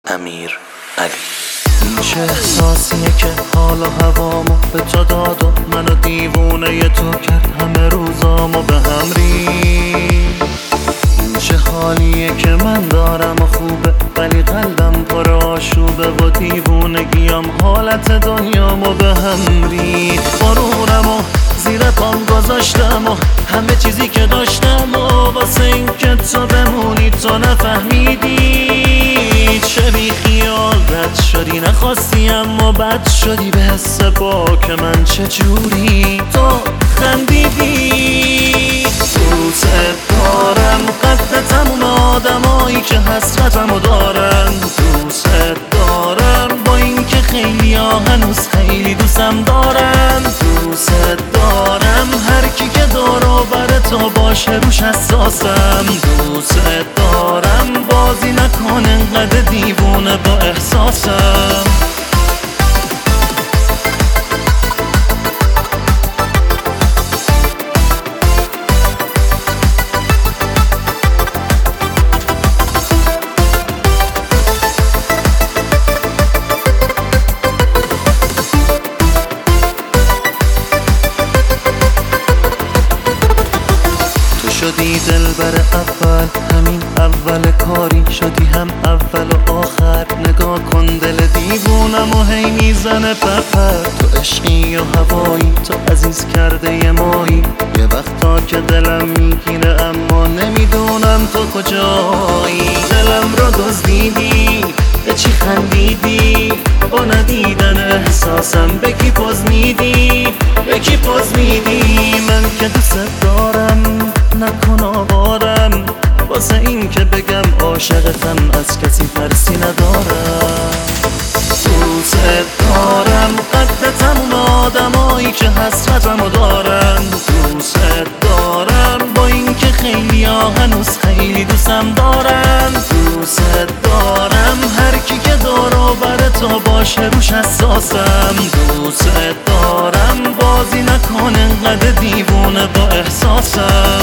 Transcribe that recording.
امیر علی. این چه احساسیه که حال و هوامو به تو داد و منو دیوونه تو کرد، همه روزامو به هم ریخت. این چه حالیه که من دارم و خوبه ولی قلبم پر آشوبه و دیوونگیم حالت دنیامو به هم ریخت. غرورم و زیر پام گذاشتم و همه چیزی که داشتم و واسه این که تو بمونی تو نفهمیدی. چه بی خیال رد شدی، نخواستی اما بد شدی، به حس باک من چجوری تو خندیدی. دوست دارم قد تموم آدمایی که حسرتمو دارن، دوست دارم با اینکه خیلی هنوز خیلی دوستم دارن. دوست دارم هر کی که دور و بر تو باشه روش حساسم. دوست دارم بازی نکن انقدر دیوونه با احساسم. شدی دلبر اول، همین اول کاری شدی هم اول و آخر. نگاه کن دل دیوونم و هی میزنه پپر. تو عشقی و هوایی، تو عزیز کرده یه مایی. یه وقتا که دلم میگیره اما نمیدونم تو کجایی. دلم رو دزدیدی، به چی خندیدی؟ با ندیدن احساسم به کی پوز میدی؟ به کی پوز میدی؟ من که دوست دارم نکن آوارم، واسه این که بگم عاشقتم از کسی ترسی ندارم. دوست دارم قد تموم آدمایی که حسرتمو دارن. دوست دارم با اینکه خیلی هنوز خیلی دوستم دارن. دوست دارم هر کی که دور و بر تو باشه روش حساسم. دوست دارم بازی نکن انقدر دیوونه با احساسم.